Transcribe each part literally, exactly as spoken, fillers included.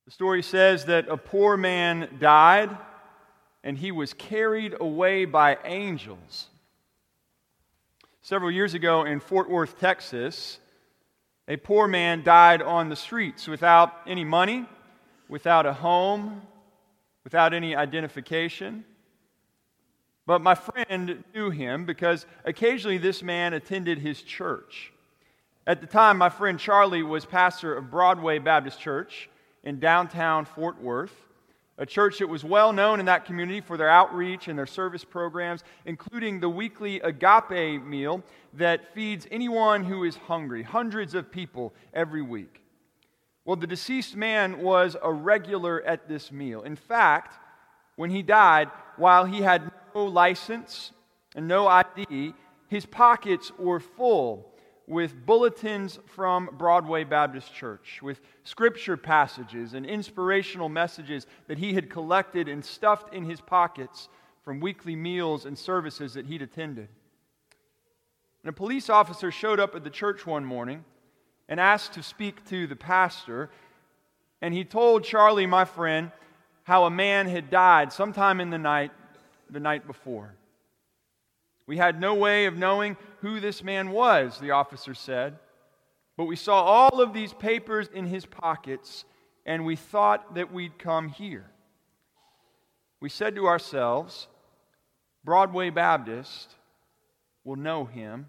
The story says that a poor man died and he was carried away by angels. Several years ago in Fort Worth, Texas, a poor man died on the streets without any money, without a home, without any identification. But my friend knew him because occasionally this man attended his church. At the time, my friend Charlie was pastor of Broadway Baptist Church in downtown Fort Worth, a church that was well known in that community for their outreach and their service programs, including the weekly agape meal that feeds anyone who is hungry, hundreds of people every week. Well, the deceased man was a regular at this meal. In fact, when he died, while he had no license and no I D, his pockets were full with bulletins from Broadway Baptist Church, with scripture passages and inspirational messages that he had collected and stuffed in his pockets from weekly meals and services that he'd attended. And a police officer showed up at the church one morning and asked to speak to the pastor, and he told Charlie, my friend, how a man had died sometime in the night, the night before. We had no way of knowing who this man was, the officer said, but we saw all of these papers in his pockets, and we thought that we'd come here. We said to ourselves, Broadway Baptist will know him.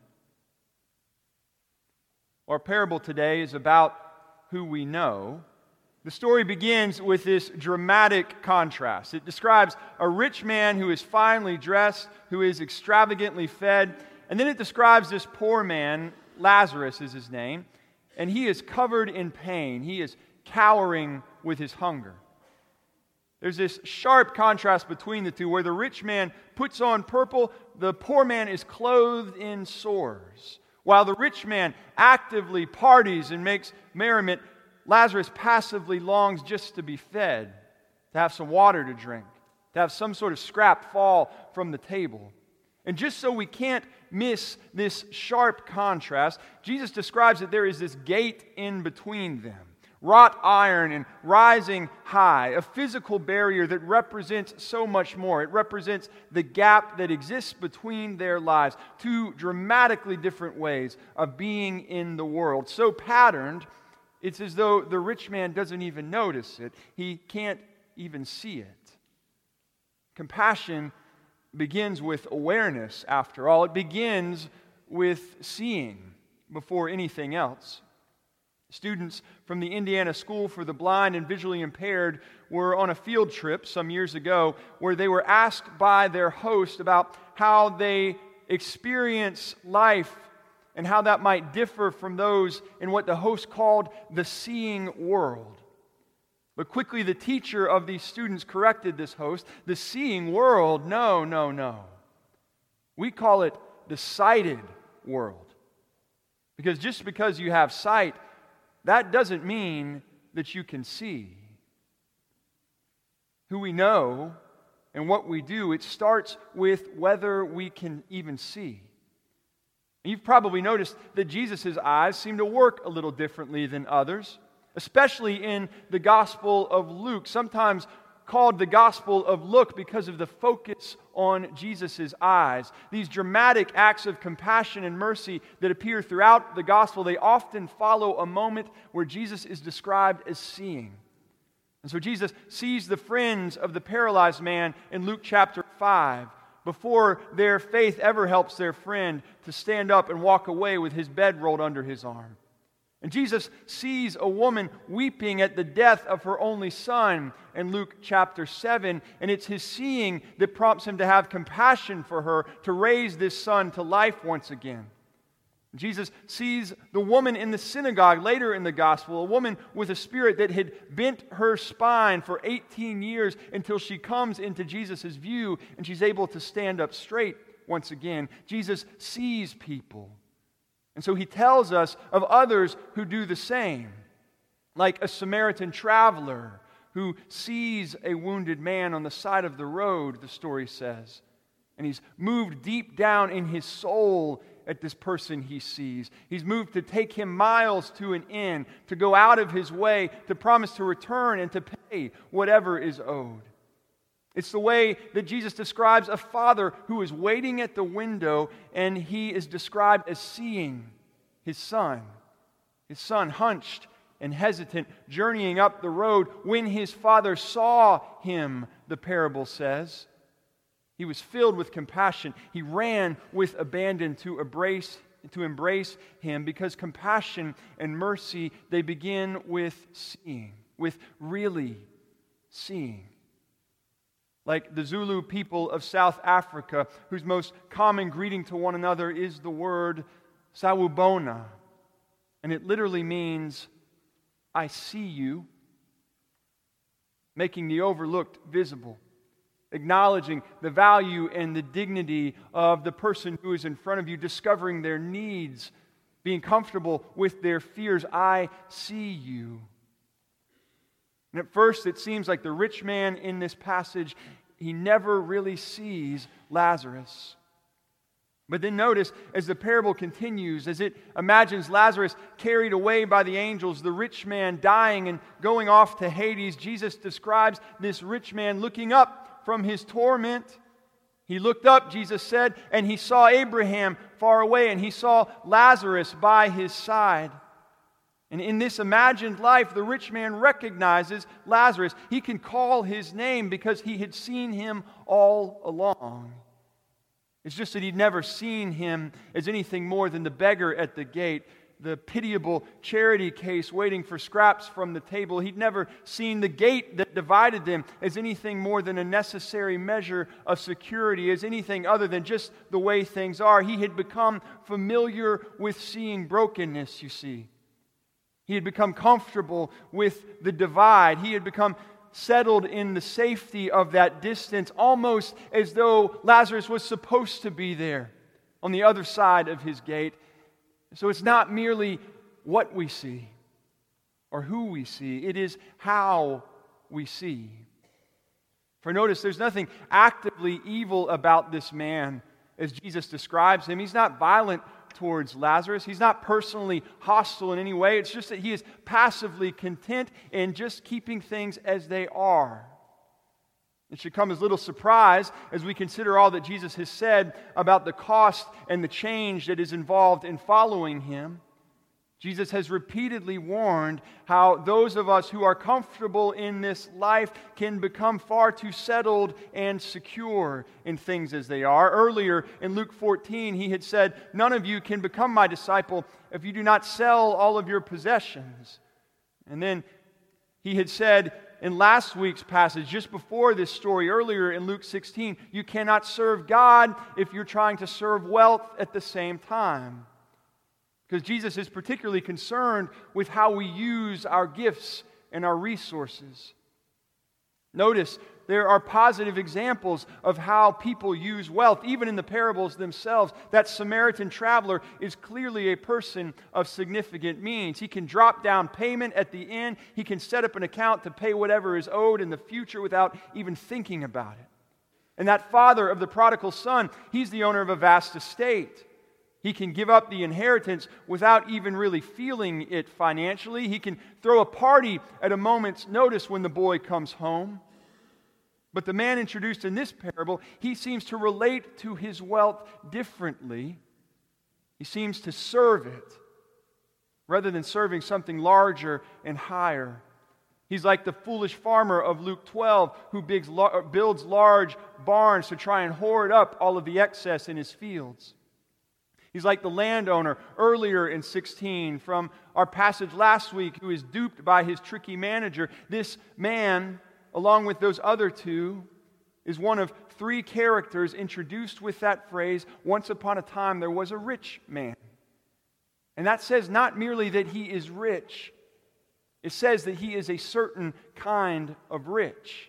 Our parable today is about who we know. The story begins with this dramatic contrast. It describes a rich man who is finely dressed, who is extravagantly fed, and then it describes this poor man, Lazarus is his name, and he is covered in pain. He is cowering with his hunger. There's this sharp contrast between the two, where the rich man puts on purple, the poor man is clothed in sores. While the rich man actively parties and makes merriment, Lazarus passively longs just to be fed, to have some water to drink, to have some sort of scrap fall from the table. And just so we can't miss this sharp contrast, Jesus describes that there is this gate in between them, wrought iron and rising high, a physical barrier that represents so much more. It represents the gap that exists between their lives, two dramatically different ways of being in the world, so patterned it's as though the rich man doesn't even notice it. He can't even see it. Compassion begins with awareness, after all. It begins with seeing before anything else. Students from the Indiana School for the Blind and Visually Impaired were on a field trip some years ago where they were asked by their host about how they experience life and how that might differ from those in what the host called the seeing world. But quickly the teacher of these students corrected this host. The seeing world, no, no, no. We call it the sighted world. Because just because you have sight, that doesn't mean that you can see. Who we know and what we do, it starts with whether we can even see. You've probably noticed that Jesus' eyes seem to work a little differently than others, especially in the Gospel of Luke, sometimes called the Gospel of Look because of the focus on Jesus' eyes. These dramatic acts of compassion and mercy that appear throughout the Gospel, they often follow a moment where Jesus is described as seeing. And so Jesus sees the friends of the paralyzed man in Luke chapter five, before their faith ever helps their friend to stand up and walk away with his bed rolled under his arm. And Jesus sees a woman weeping at the death of her only son in Luke chapter seven, and it's his seeing that prompts him to have compassion for her, to raise this son to life once again. Jesus sees the woman in the synagogue later in the gospel, a woman with a spirit that had bent her spine for eighteen years until she comes into Jesus' view and she's able to stand up straight once again. Jesus sees people. And so he tells us of others who do the same, like a Samaritan traveler who sees a wounded man on the side of the road, the story says. And he's moved deep down in his soul at this person he sees. He's moved to take him miles to an inn, to go out of his way, to promise to return and to pay whatever is owed. It's the way that Jesus describes a father who is waiting at the window, and he is described as seeing his son. His son hunched and hesitant, journeying up the road. When his father saw him, the parable says, he was filled with compassion. He ran with abandon to embrace, to embrace him, because compassion and mercy, they begin with seeing, with really seeing. Like the Zulu people of South Africa, whose most common greeting to one another is the word sawubona. And it literally means, I see you, making the overlooked visible, acknowledging the value and the dignity of the person who is in front of you, discovering their needs, being comfortable with their fears. I see you. And at first, it seems like the rich man in this passage, he never really sees Lazarus. But then notice, as the parable continues, as it imagines Lazarus carried away by the angels, the rich man dying and going off to Hades, Jesus describes this rich man looking up from his torment. He looked up, Jesus said, and he saw Abraham far away, and he saw Lazarus by his side. And in this imagined life, the rich man recognizes Lazarus. He can call his name because he had seen him all along. It's just that he'd never seen him as anything more than the beggar at the gate, the pitiable charity case waiting for scraps from the table. He'd never seen the gate that divided them as anything more than a necessary measure of security, as anything other than just the way things are. He had become familiar with seeing brokenness, you see. He had become comfortable with the divide. He had become settled in the safety of that distance, almost as though Lazarus was supposed to be there on the other side of his gate. So it's not merely what we see or who we see, it is how we see. For notice, there's nothing actively evil about this man as Jesus describes him. He's not violent towards Lazarus. He's not personally hostile in any way. It's just that he is passively content in just keeping things as they are. It should come as little surprise as we consider all that Jesus has said about the cost and the change that is involved in following him. Jesus has repeatedly warned how those of us who are comfortable in this life can become far too settled and secure in things as they are. Earlier in Luke fourteen, he had said, "None of you can become my disciple if you do not sell all of your possessions." And then he had said in last week's passage, just before this story, earlier in Luke sixteen, you cannot serve God if you're trying to serve wealth at the same time. Because Jesus is particularly concerned with how we use our gifts and our resources. Notice, there are positive examples of how people use wealth, even in the parables themselves. That Samaritan traveler is clearly a person of significant means. He can drop down payment at the end. He can set up an account to pay whatever is owed in the future without even thinking about it. And that father of the prodigal son, he's the owner of a vast estate. He can give up the inheritance without even really feeling it financially. He can throw a party at a moment's notice when the boy comes home. But the man introduced in this parable, he seems to relate to his wealth differently. He seems to serve it rather than serving something larger and higher. He's like the foolish farmer of Luke twelve who builds large barns to try and hoard up all of the excess in his fields. He's like the landowner earlier in sixteen from our passage last week who is duped by his tricky manager. This man, along with those other two, is one of three characters introduced with that phrase, "Once upon a time there was a rich man." And that says not merely that he is rich, it says that he is a certain kind of rich.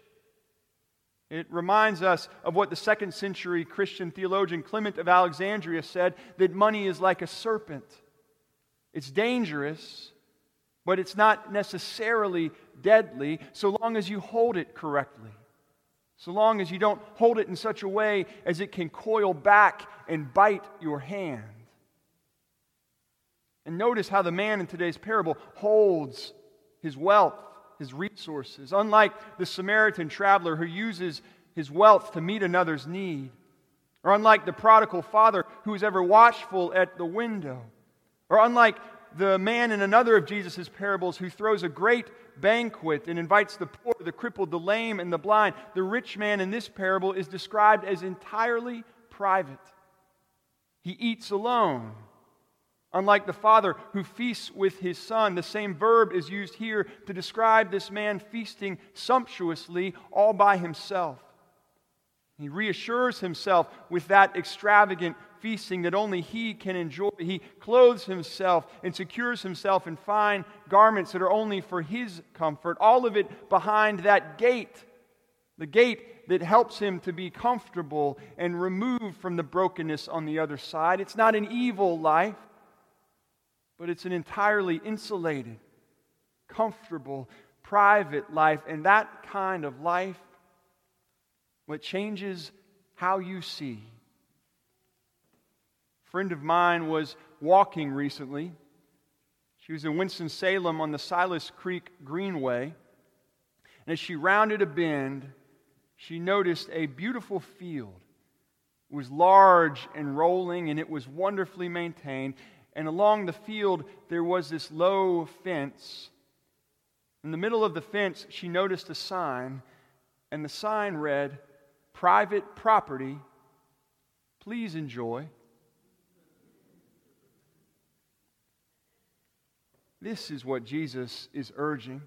It reminds us of what the second century Christian theologian Clement of Alexandria said, that money is like a serpent. It's dangerous, but it's not necessarily deadly so long as you hold it correctly. so long as you don't hold it in such a way as it can coil back and bite your hand. And notice how the man in today's parable holds his wealth, his resources, unlike the Samaritan traveler who uses his wealth to meet another's need, or unlike the prodigal father who is ever watchful at the window, or unlike the man in another of Jesus' parables who throws a great banquet and invites the poor, the crippled, the lame, and the blind. The rich man in this parable is described as entirely private. He eats alone. Unlike the father who feasts with his son, the same verb is used here to describe this man feasting sumptuously all by himself. He reassures himself with that extravagant feasting that only he can enjoy. He clothes himself and secures himself in fine garments that are only for his comfort. All of it behind that gate, the gate that helps him to be comfortable and removed from the brokenness on the other side. It's not an evil life, but it's an entirely insulated, comfortable, private life. And that kind of life, what changes how you see. A friend of mine was walking recently. She was in Winston-Salem on the Silas Creek Greenway. And as she rounded a bend, she noticed a beautiful field. It was large and rolling, and it was wonderfully maintained. And along the field, there was this low fence. In the middle of the fence, she noticed a sign, and the sign read, "Private property, please enjoy." This is what Jesus is urging.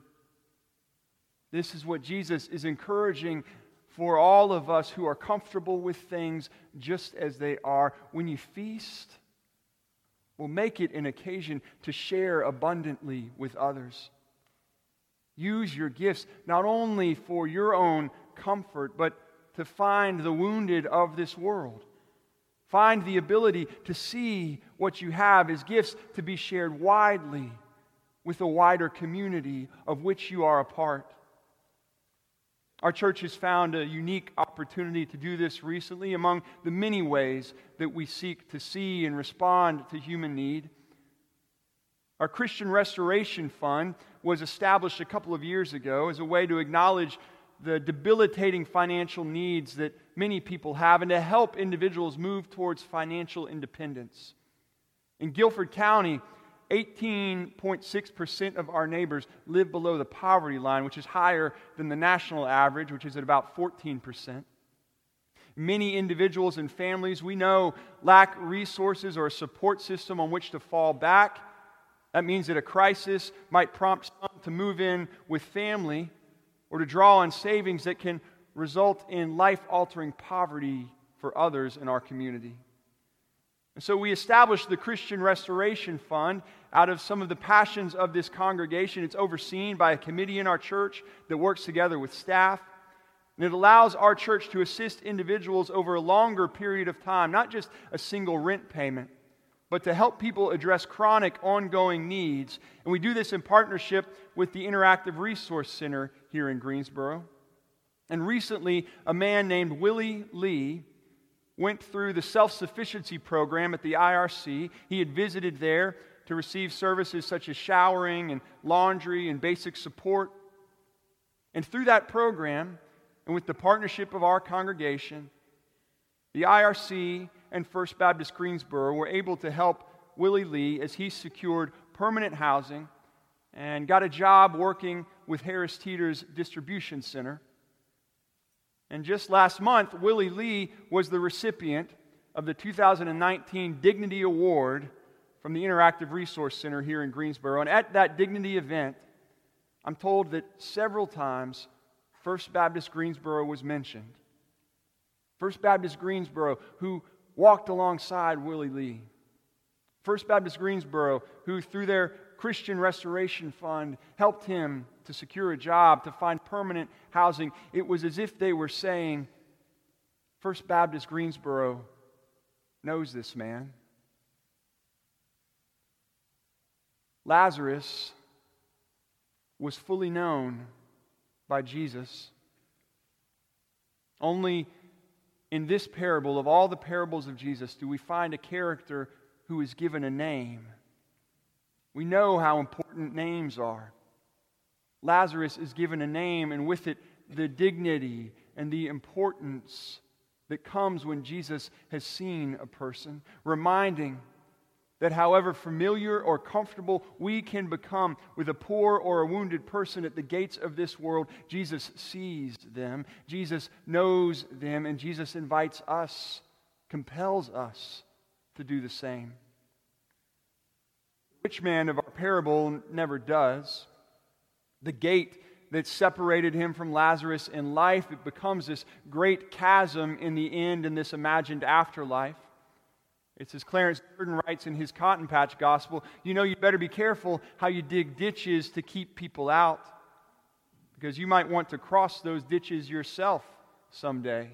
This is what Jesus is encouraging for all of us who are comfortable with things just as they are. When you feast, we'll make it an occasion to share abundantly with others. Use your gifts not only for your own comfort, but to find the wounded of this world. Find the ability to see what you have as gifts to be shared widely with a wider community of which you are a part. Our church has found a unique opportunity to do this recently among the many ways that we seek to see and respond to human need. Our Christian Restoration Fund was established a couple of years ago as a way to acknowledge the debilitating financial needs that many people have and to help individuals move towards financial independence. In Guilford County, eighteen point six percent of our neighbors live below the poverty line, which is higher than the national average, which is at about fourteen percent. Many individuals and families we know lack resources or a support system on which to fall back. That means that a crisis might prompt some to move in with family or to draw on savings that can result in life-altering poverty for others in our community. And so we established the Christian Restoration Fund out of some of the passions of this congregation. It's overseen by a committee in our church that works together with staff. And it allows our church to assist individuals over a longer period of time, not just a single rent payment, but to help people address chronic, ongoing needs. And we do this in partnership with the Interactive Resource Center here in Greensboro. And recently, a man named Willie Lee went through the self-sufficiency program at the I R C. He had visited there to receive services such as showering and laundry and basic support. And through that program, and with the partnership of our congregation, the I R C and First Baptist Greensboro were able to help Willie Lee as he secured permanent housing and got a job working with Harris Teeter's distribution center. And just last month, Willie Lee was the recipient of the two thousand nineteen Dignity Award from the Interactive Resource Center here in Greensboro. And at that Dignity event, I'm told that several times First Baptist Greensboro was mentioned. First Baptist Greensboro, who walked alongside Willie Lee. First Baptist Greensboro, who through their Christian Restoration Fund helped him to secure a job, to find permanent housing. It was as if they were saying, First Baptist Greensboro knows this man. Lazarus was fully known by Jesus. Only in this parable, of all the parables of Jesus, do we find a character who is given a name. We know how important names are. Lazarus is given a name, and with it, the dignity and the importance that comes when Jesus has seen a person, reminding that however familiar or comfortable we can become with a poor or a wounded person at the gates of this world, Jesus sees them, Jesus knows them, and Jesus invites us, compels us to do the same. The rich man of our parable never does. The gate that separated him from Lazarus in life, it becomes this great chasm in the end in this imagined afterlife. It's as Clarence Durden writes in his Cotton Patch Gospel, you know, you better be careful how you dig ditches to keep people out, because you might want to cross those ditches yourself someday.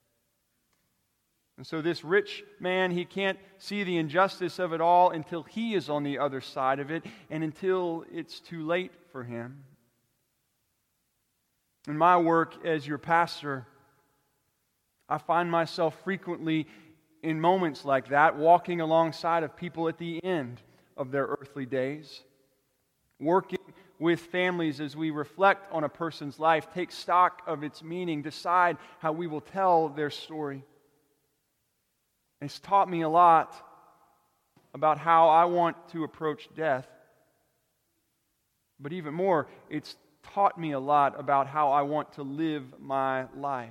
And so this rich man, he can't see the injustice of it all until he is on the other side of it, and until it's too late for him. In my work as your pastor, I find myself frequently in moments like that, walking alongside of people at the end of their earthly days, working with families as we reflect on a person's life, take stock of its meaning, decide how we will tell their story. It's taught me a lot about how I want to approach death, but even more, it's taught me a lot about how I want to live my life.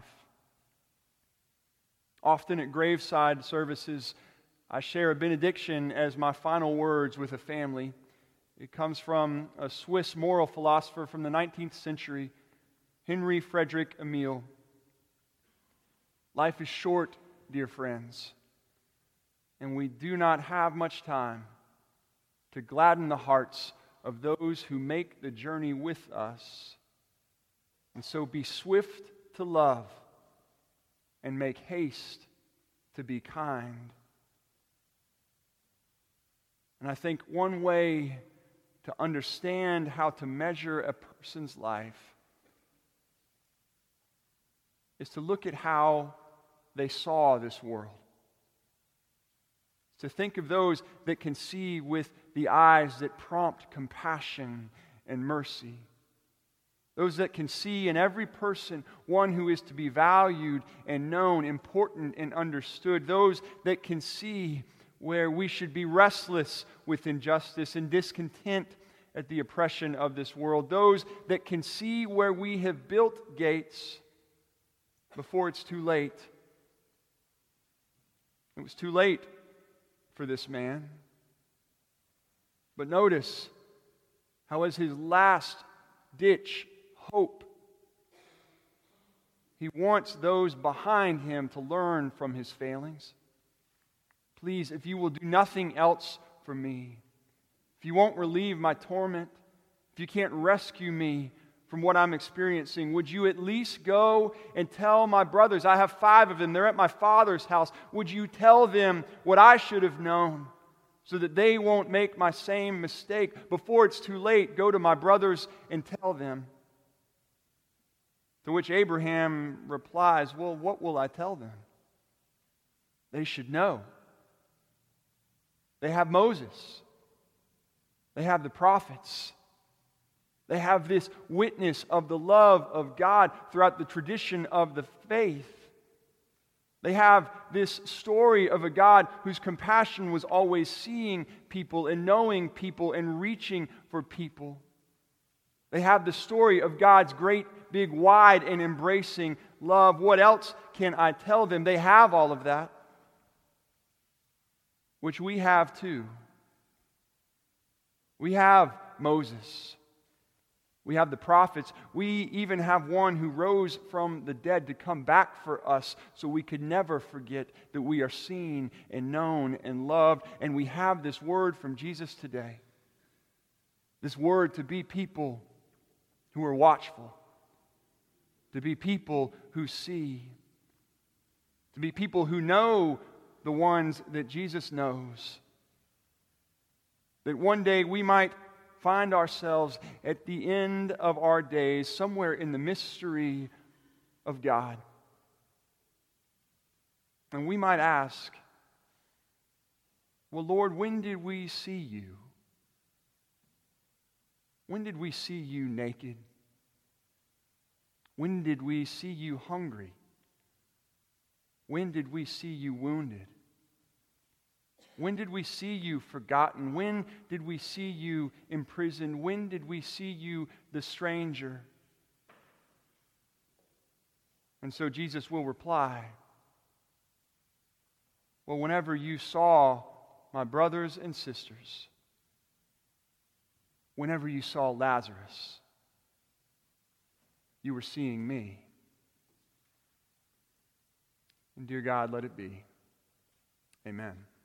Often at graveside services, I share a benediction as my final words with a family. It comes from a Swiss moral philosopher from the nineteenth century, Henry Frederick Emil. Life is short, dear friends, and we do not have much time to gladden the hearts of those who make the journey with us. And so be swift to love and make haste to be kind. And I think one way to understand how to measure a person's life is to look at how they saw this world. To think of those that can see with the eyes that prompt compassion and mercy. Those that can see in every person one who is to be valued and known, important and understood. Those that can see where we should be restless with injustice and discontent at the oppression of this world. Those that can see where we have built gates before it's too late. It was too late for this man. But notice how as his last ditch hope, he wants those behind him to learn from his failings. Please, if you will do nothing else for me, if you won't relieve my torment, if you can't rescue me from what I'm experiencing, would you at least go and tell my brothers? I have five of them. They're at my father's house. Would you tell them what I should have known so that they won't make my same mistake? Before it's too late, go to my brothers and tell them. To which Abraham replies, well, what will I tell them? They should know. They have Moses. They have the prophets. They have this witness of the love of God throughout the tradition of the faith. They have this story of a God whose compassion was always seeing people and knowing people and reaching for people. They have the story of God's great, big, wide, and embracing love. What else can I tell them? They have all of that, which we have too. We have Moses. We have the prophets. We even have one who rose from the dead to come back for us so we could never forget that we are seen and known and loved. And we have this word from Jesus today. This word to be people who are watchful, to be people who see, to be people who know the ones that Jesus knows. That one day we might find ourselves at the end of our days somewhere in the mystery of God, And we might ask, well, Lord, when did we see you? When did we see you naked? When did we see you hungry? When did we see you wounded? When did we see you forgotten? When did we see you imprisoned? When did we see you the stranger? And so Jesus will reply, well, whenever you saw my brothers and sisters, whenever you saw Lazarus, you were seeing me. And dear God, let it be. Amen.